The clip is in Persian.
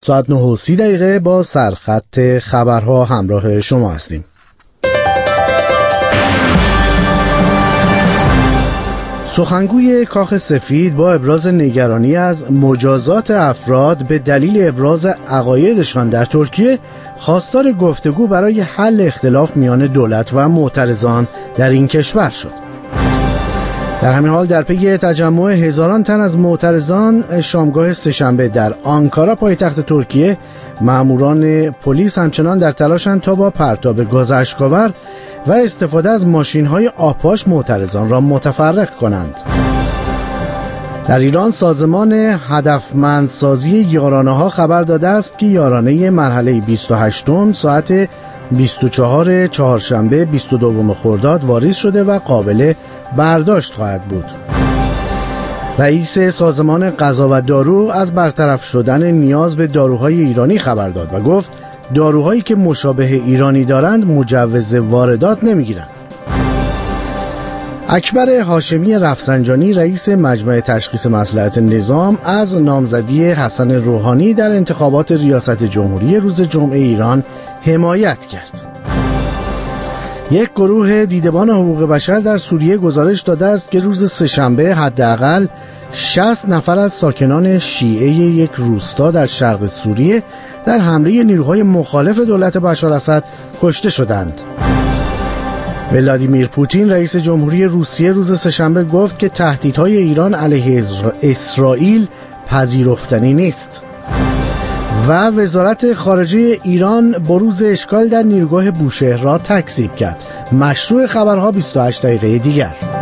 ساعت 9:30 با سرخط خبرها همراه شما هستیم. سخنگوی کاخ سفید با ابراز نگرانی از مجازات افراد به دلیل ابراز عقایدشان در ترکیه خواستار گفتگو برای حل اختلاف میان دولت و معترضان در این کشور شد. در همین حال در پی تجمع هزاران تن از معترضان شامگاه سه‌شنبه در آنکارا پایتخت ترکیه، ماموران پلیس همچنان در تلاشند تا با پرتاب گاز اشک‌آور و استفاده از ماشین‌های آبپاش معترضان را متفرق کنند. در ایران سازمان هدفمندسازی یارانه‌ها خبر داده است که یارانه مرحله 28 ساعت 24 چهارشنبه 22 خرداد واریز شده و قابل برداشت خواهد بود. رئیس سازمان غذا و دارو از برطرف شدن نیاز به داروهای ایرانی خبر داد و گفت داروهایی که مشابه ایرانی دارند مجوز واردات نمیگیرند. اکبر هاشمی رفسنجانی رئیس مجمع تشخیص مصلحت نظام از نامزدی حسن روحانی در انتخابات ریاست جمهوری روز جمعه ایران حمایت کرد. یک گروه دیدبان حقوق بشر در سوریه گزارش داده است که روز سه‌شنبه حداقل 60 نفر از ساکنان شیعه یک روستا در شرق سوریه در حمله نیروهای مخالف دولت بشار اسد کشته شدند. ولادیمیر پوتین رئیس جمهوری روسیه روز سه‌شنبه گفت که تهدیدهای ایران علیه اسرائیل پذیرفتنی نیست. و وزارت خارجه ایران بروز اشکال در نیروگاه بوشهر را تکذیب کرد. مشروع خبرها 28 دقیقه دیگر.